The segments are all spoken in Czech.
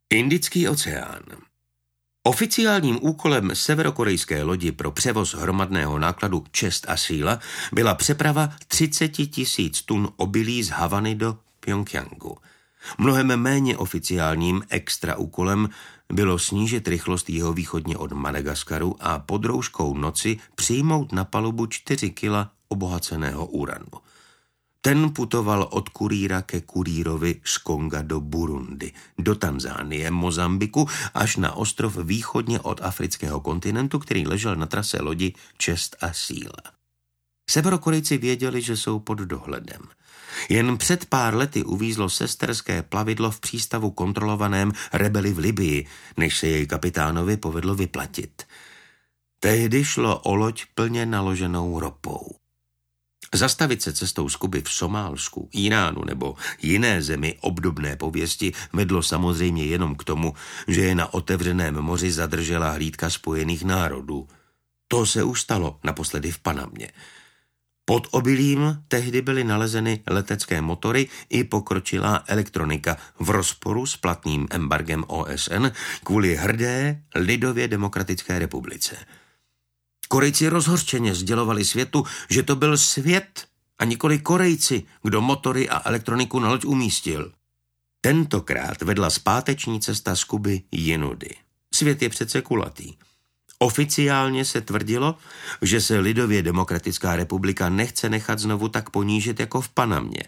Indický oceán. Oficiálním úkolem severokorejské lodi pro převoz hromadného nákladu Čest a síla byla přeprava 30 000 tun obilí z Havany do Pchjongjangu. Mnohem méně oficiálním extra úkolem bylo snížit rychlost jihovýchodně od Madagaskaru a pod rouškou noci přijmout na palubu 4 kila obohaceného uranu. Ten putoval od kurýra ke kurýrovi z Konga do Burundi, do Tanzánie, Mozambiku až na ostrov východně od afrického kontinentu, který ležel na trase lodi Čest a síla. Severokorejci věděli, že jsou pod dohledem. Jen před pár lety uvízlo sesterské plavidlo v přístavu kontrolovaném rebeli v Libyi, než se jej kapitánovi povedlo vyplatit. Tehdy šlo o loď plně naloženou ropou. Zastavit se cestou z Kuby v Somálsku, Iránu nebo jiné zemi obdobné pověsti vedlo samozřejmě jenom k tomu, že je na otevřeném moři zadržela hlídka Spojených národů. To se už stalo naposledy v Panamě. Pod obilím tehdy byly nalezeny letecké motory i pokročilá elektronika v rozporu s platným embargem OSN kvůli hrdé lidově demokratické republice. Korejci rozhořčeně sdělovali světu, že to byl svět a nikoli Korejci, kdo motory a elektroniku na loď umístil. Tentokrát vedla zpáteční cesta z Kuby jinudy. Svět je přece kulatý. Oficiálně se tvrdilo, že se lidově demokratická republika nechce nechat znovu tak ponížit jako v Panamě.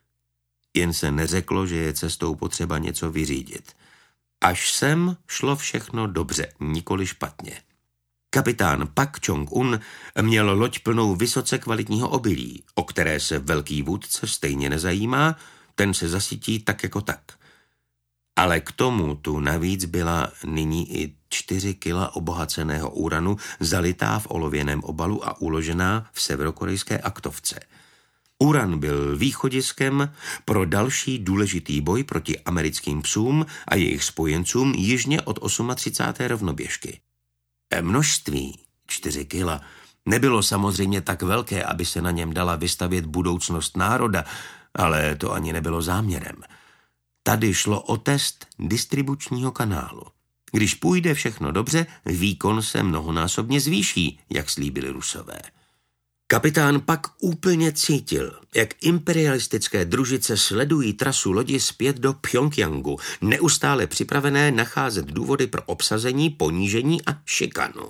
Jen se neřeklo, že je cestou potřeba něco vyřídit. Až sem šlo všechno dobře, nikoli špatně. Kapitán Pak Čong-un měl loď plnou vysoce kvalitního obilí, o které se velký vůdce stejně nezajímá, ten se zasytí tak jako tak. Ale k tomu tu navíc byla nyní i 4 kila obohaceného uranu zalitá v olověném obalu a uložená v severokorejské aktovce. Uran byl východiskem pro další důležitý boj proti americkým psům a jejich spojencům jižně od 38. rovnoběžky. Množství 4 kila nebylo samozřejmě tak velké, aby se na něm dala vystavět budoucnost národa, ale to ani nebylo záměrem. Tady šlo o test distribučního kanálu. Když půjde všechno dobře, výkon se mnohonásobně zvýší, jak slíbili Rusové. Kapitán Pak úplně cítil, jak imperialistické družice sledují trasu lodi zpět do Pchjongjangu, neustále připravené nacházet důvody pro obsazení, ponížení a šikanu.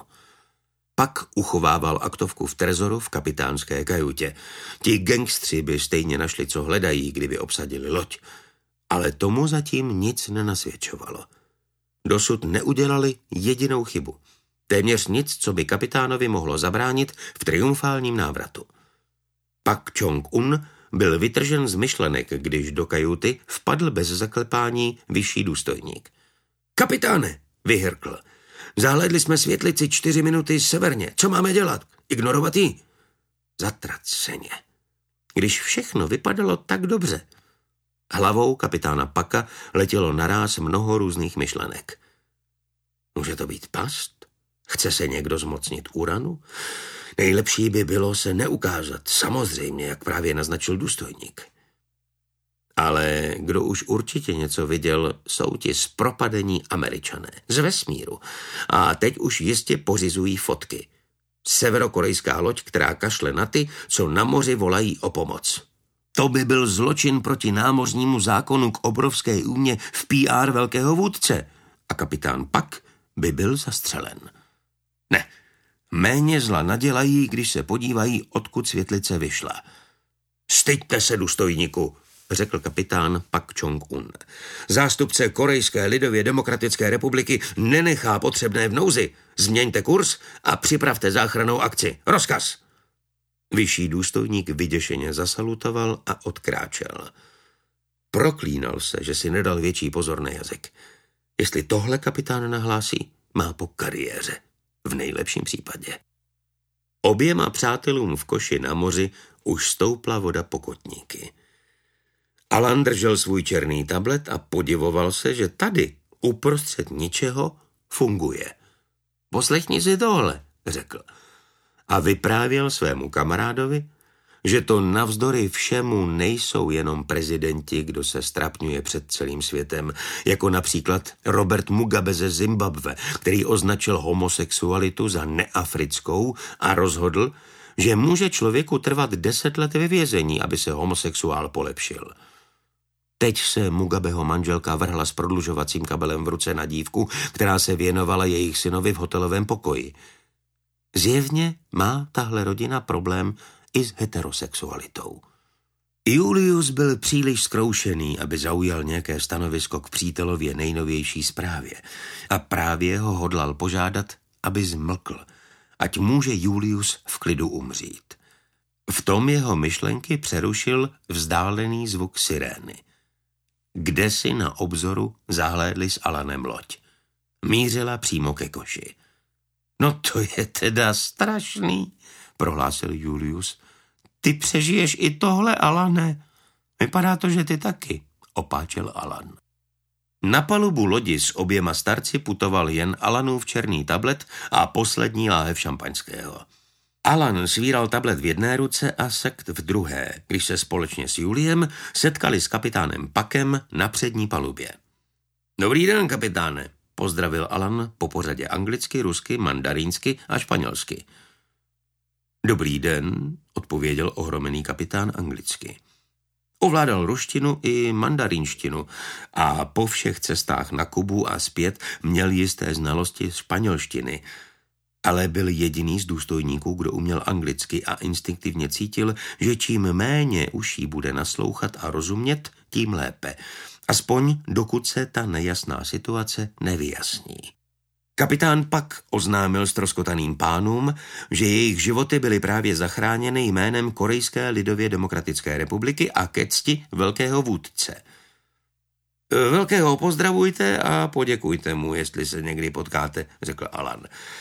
Pak uchovával aktovku v trezoru v kapitánské kajutě. Ti gangstři by stejně našli, co hledají, kdyby obsadili loď. Ale tomu zatím nic nenasvědčovalo. Dosud neudělali jedinou chybu. Téměř nic, co by kapitánovi mohlo zabránit v triumfálním návratu. Pak Čong-un byl vytržen z myšlenek, když do kajuty vpadl bez zaklepání vyšší důstojník. Kapitáne, vyhrkl, zahlédli jsme světlici 4 minuty severně. Co máme dělat? Ignorovat ji? Zatraceně. Když všechno vypadalo tak dobře. Hlavou kapitána Paka letělo naráz mnoho různých myšlenek. Může to být past? Chce se někdo zmocnit uranu? Nejlepší by bylo se neukázat, samozřejmě, jak právě naznačil důstojník. Ale kdo už určitě něco viděl, jsou ti zpropadení Američané z vesmíru. A teď už jistě pořizují fotky. Severokorejská loď, která kašle na ty, co na moři volají o pomoc. To by byl zločin proti námořnímu zákonu k obrovské újmě v PR velkého vůdce. A kapitán Pak by byl zastřelen. Ne, méně zla nadělají, když se podívají, odkud světlice vyšla. Styďte se, důstojníku, řekl kapitán Pak Čong-un. Zástupce Korejské lidově demokratické republiky nenechá potřebné v nouzi. Změňte kurz a připravte záchrannou akci. Rozkaz! Vyšší důstojník vyděšeně zasalutoval a odkráčel. Proklínal se, že si nedal větší pozor na jazyk. Jestli tohle kapitán nahlásí, má po kariéře. V nejlepším případě. Oběma přátelům v koši na moři už stoupla voda po kotníky. Alan držel svůj černý tablet a podivoval se, že tady, uprostřed ničeho, funguje. Poslechni si tohle, řekl. A vyprávěl svému kamarádovi, že to navzdory všemu nejsou jenom prezidenti, kdo se strapňuje před celým světem, jako například Robert Mugabe ze Zimbabwe, který označil homosexualitu za neafrickou a rozhodl, že může člověku trvat 10 let ve vězení, aby se homosexuál polepšil. Teď se Mugabeho manželka vrhla s prodlužovacím kabelem v ruce na dívku, která se věnovala jejich synovi v hotelovém pokoji. Zjevně má tahle rodina problém i s heterosexualitou. Julius byl příliš zkroušený, aby zaujal nějaké stanovisko k přítelově nejnovější zprávě a právě ho hodlal požádat, aby zmlkl, ať může Julius v klidu umřít. V tom jeho myšlenky přerušil vzdálený zvuk sirény. Kdesi na obzoru zahlédli s Alanem loď. Mířila přímo ke koši. No to je teda strašný, prohlásil Julius. Ty přežiješ i tohle, Alane. Vypadá to, že ty taky, opáčil Alan. Na palubu lodi s oběma starci putoval jen Alanův černý tablet a poslední láhev šampaňského. Alan svíral tablet v jedné ruce a sekt v druhé, když se společně s Juliem setkali s kapitánem Puckem na přední palubě. Dobrý den, kapitáne, pozdravil Alan po pořadě anglicky, rusky, mandarínsky a španělsky. Dobrý den, odpověděl ohromený kapitán anglicky. Ovládal ruštinu i mandarínštinu a po všech cestách na Kubu a zpět měl jisté znalosti španělštiny, ale byl jediný z důstojníků, kdo uměl anglicky a instinktivně cítil, že čím méně uší bude naslouchat a rozumět, tím lépe, aspoň dokud se ta nejasná situace nevyjasní. Kapitán Puck oznámil ztroskotaným pánům, že jejich životy byly právě zachráněny jménem Korejské lidově demokratické republiky a ke cti velkého vůdce. Velkého pozdravujte a poděkujte mu, jestli se někdy potkáte, řekl Alan.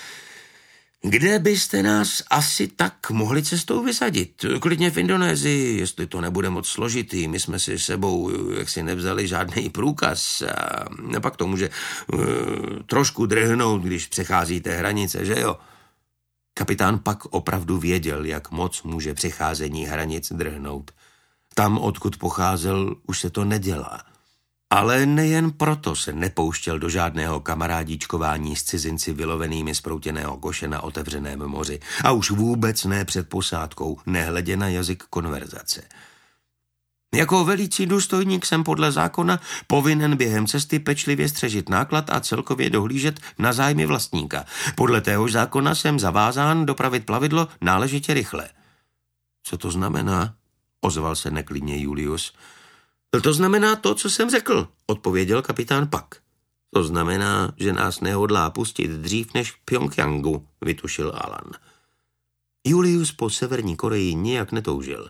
Kde byste nás asi tak mohli cestou vysadit? Klidně v Indonésii, jestli to nebude moc složitý. My jsme si sebou jaksi nevzali žádný průkaz. A pak to může trošku drhnout, když přecházíte hranice, že jo? Kapitán Puck opravdu věděl, jak moc může přecházení hranic drhnout. Tam, odkud pocházel, už se to nedělá. Ale nejen proto se nepouštěl do žádného kamarádíčkování s cizinci vylovenými z proutěného koše na otevřeném moři. A už vůbec ne před posádkou, nehledě na jazyk konverzace. Jako velící důstojník jsem podle zákona povinen během cesty pečlivě střežit náklad a celkově dohlížet na zájmy vlastníka. Podle téhož zákona jsem zavázán dopravit plavidlo náležitě rychle. Co to znamená? Ozval se neklidně Julius. To znamená to, co jsem řekl, odpověděl kapitán Puck. To znamená, že nás nehodlá pustit dřív než k Pjongjangu, vytušil Alan. Julius po Severní Koreji nijak netoužil.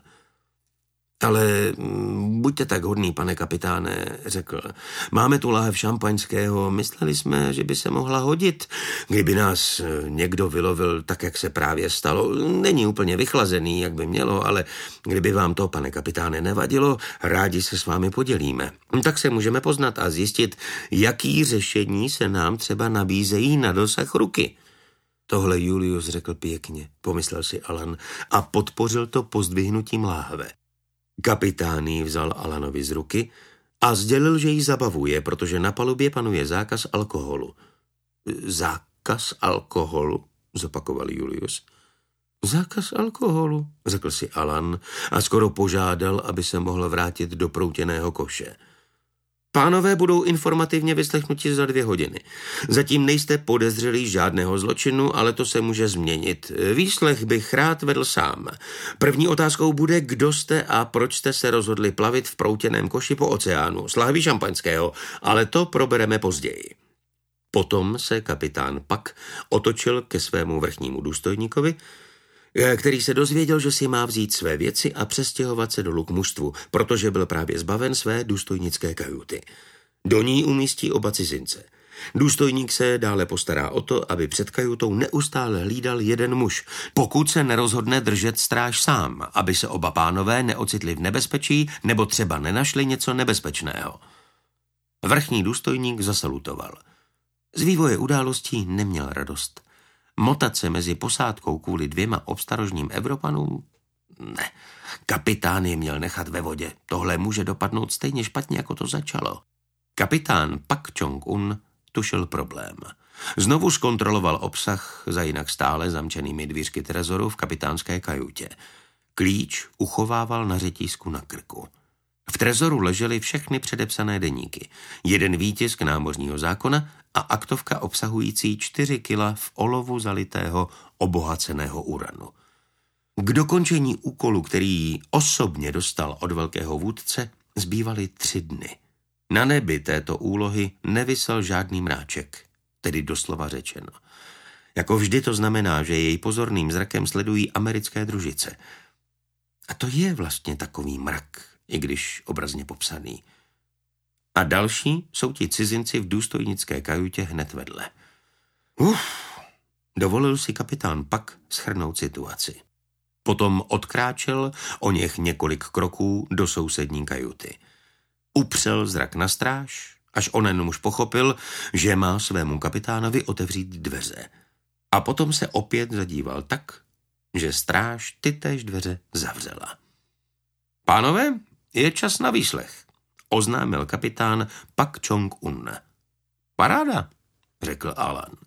Ale buďte tak hodný, pane kapitáne, řekl. Máme tu láhev šampaňského, mysleli jsme, že by se mohla hodit, kdyby nás někdo vylovil tak, jak se právě stalo. Není úplně vychlazený, jak by mělo, ale kdyby vám to, pane kapitáne, nevadilo, rádi se s vámi podělíme. Tak se můžeme poznat a zjistit, jaký řešení se nám třeba nabízejí na dosah ruky. Tohle Julius řekl pěkně, pomyslel si Alan a podpořil to pozdvihnutím láhve. Kapitán ji vzal Alanovi z ruky a sdělil, že ji zabavuje, protože na palubě panuje zákaz alkoholu. Zákaz alkoholu? Zopakoval Julius. Zákaz alkoholu, řekl si Alan a skoro požádal, aby se mohl vrátit do proutěného koše. Pánové budou informativně vyslechnuti za 2 hodiny. Zatím nejste podezřelí žádného zločinu, ale to se může změnit. Výslech bych rád vedl sám. První otázkou bude, kdo jste a proč jste se rozhodli plavit v proutěném koši po oceánu s lahví šampaňského, ale to probereme později. Potom se kapitán Puck otočil ke svému vrchnímu důstojníkovi, který se dozvěděl, že si má vzít své věci a přestěhovat se dolů k mužstvu, protože byl právě zbaven své důstojnické kajuty. Do ní umístí oba cizince. Důstojník se dále postará o to, aby před kajutou neustále hlídal jeden muž, pokud se nerozhodne držet stráž sám, aby se oba pánové neocitli v nebezpečí nebo třeba nenašli něco nebezpečného. Vrchní důstojník zasalutoval. Z vývoje událostí neměl radost. Motat se mezi posádkou kvůli 2 obstarožným Evropanům? Ne, kapitán je měl nechat ve vodě. Tohle může dopadnout stejně špatně, jako to začalo. Kapitán Pak Čong-un tušil problém. Znovu zkontroloval obsah za jinak stále zamčenými dvířky trezoru v kapitánské kajutě. Klíč uchovával na řetízku na krku. V trezoru ležely všechny předepsané deníky, jeden výtisk námořního zákona a aktovka obsahující 4 kila v olovu zalitého obohaceného uranu. K dokončení úkolu, který osobně dostal od velkého vůdce, zbývaly 3 dny. Na nebi této úlohy nevisel žádný mráček, tedy doslova řečeno. Jako vždy to znamená, že jej pozorným zrakem sledují americké družice. A to je vlastně takový mrak, i když obrazně popsaný. A další jsou ti cizinci v důstojnické kajutě hned vedle. Dovolil si kapitán Pak shrnout situaci. Potom odkráčel o něch několik kroků do sousední kajuty. Upřel zrak na stráž, až onen muž pochopil, že má svému kapitánovi otevřít dveře. A potom se opět zadíval tak, že stráž tytéž dveře zavřela. Pánové, je čas na výslech, oznámil kapitán Pak Čong-un. Paráda, řekl Alan.